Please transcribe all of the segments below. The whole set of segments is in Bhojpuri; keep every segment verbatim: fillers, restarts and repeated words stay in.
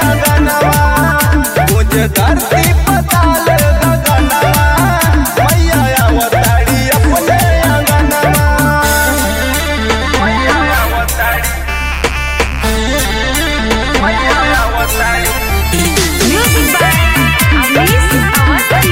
अंगनवा मुझे धरती पताल गगनवा मैया अवतारी अपने अंगनवा मैया अवतारी मैया अवतारी Music by Amis Awasthi.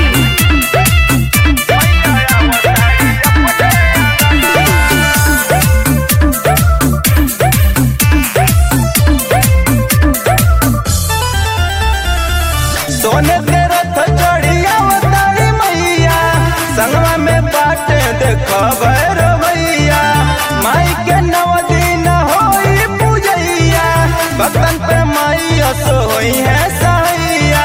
सोने के रथ चढ़ी अवतारी मैया संगवा में बाटे देखो भैरवैया माई के नव दिन होई पूजैया भक्तन पे मैया सो होई है सैया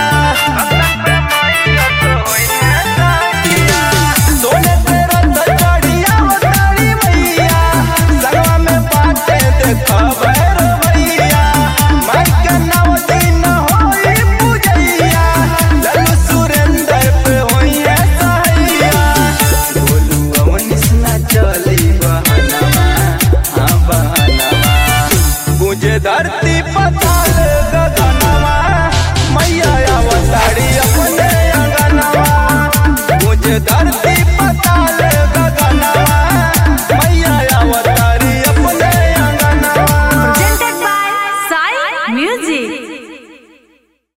सोने के रथ चढ़ी अवतारी मैया संगवा में बाटे देखो भैरवैया माई के नव दिन होई पूजैया लल्लू सुरेंद्र पे होई है सैया बोलू अवनिस ना चली बहनवा हाँ बहनवा मुझे धरती पताल गगनवा मैया अवतारी अपने अंगनवा मुझे धरती पताल